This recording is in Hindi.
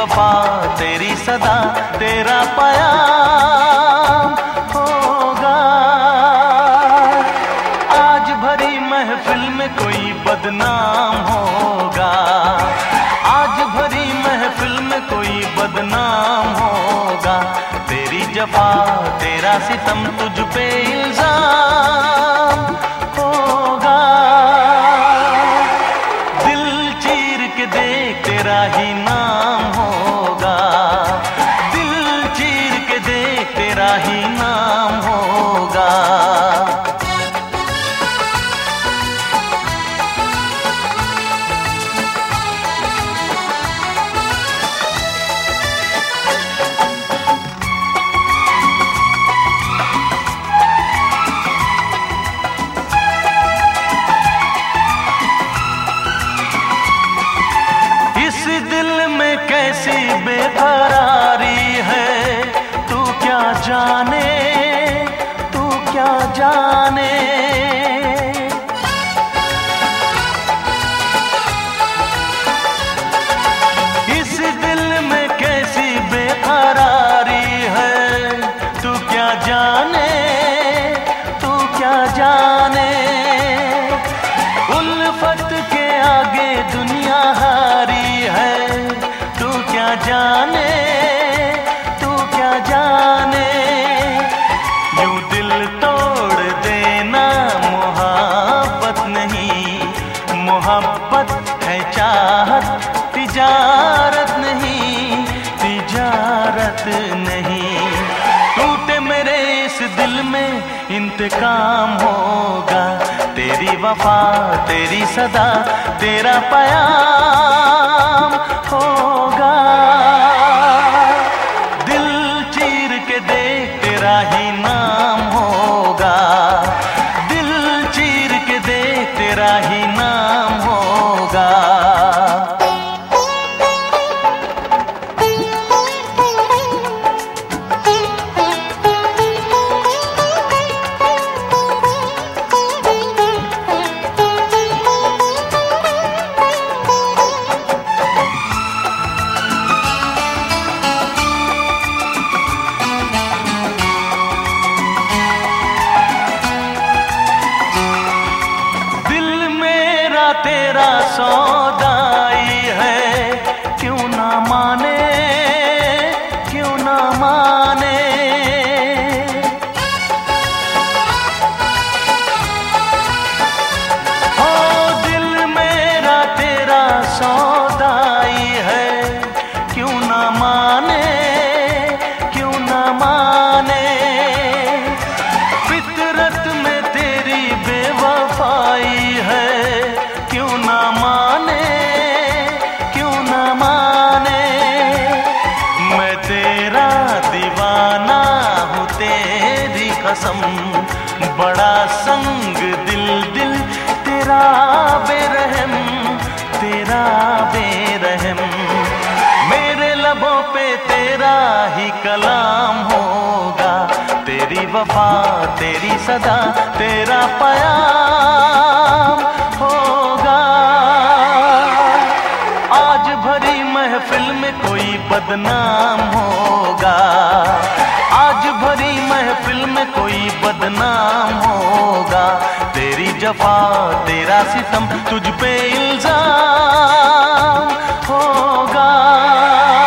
वफा तेरी सदा तेरा पयाम होगा। आज भरी महफिल में कोई बदनाम होगा, आज भरी महफिल में कोई बदनाम होगा। तेरी जफा तेरा सितम तुझ पे इल्जाम होगा। दिल चीर के देख तेरा ही नाम होगा, दिल चीर के देख तेरा ही नाम होगा। कैसी बेकरारी है तू क्या जाने, तू क्या जाने। इस दिल में कैसी बेकरारी है तू क्या जाने, तू क्या जाने। उल्फत के आगे दुनिया हारी है तू क्या जाने, तू क्या जाने। यूं दिल तोड़ देना मोहब्बत नहीं, मोहब्बत है चाहत तिजारत नहीं, तिजारत नहीं। टूटे मेरे इस दिल में इंतकाम होगा। तेरी वफा तेरी सदा तेरा पयाम होगा। दिल चीर के देख तेरा ही नाम होगा, दिल चीर के देख तेरा ही नाम होगा। तेरा सौदाई है क्यों ना माने, क्यों ना माने। हो दिल मेरा तेरा सौदाई है क्यों ना माने, क्यों ना माने। फितरत में तेरी बेवफाई है क्यों ना माने, क्यों ना माने। मैं तेरा दीवाना हूँ तेरी कसम, बड़ा संग दिल दिल तेरा बेरहम, तेरा बेरहम। मेरे लबों पे तेरा ही कलाम होगा। तेरी वफा तेरी सदा तेरा पयाम होगा। आज भरी महफिल में कोई बदनाम होगा, आज भरी महफिल में कोई बदनाम होगा। तेरी जफा तेरा सितम तुझ पे इल्जाम होगा।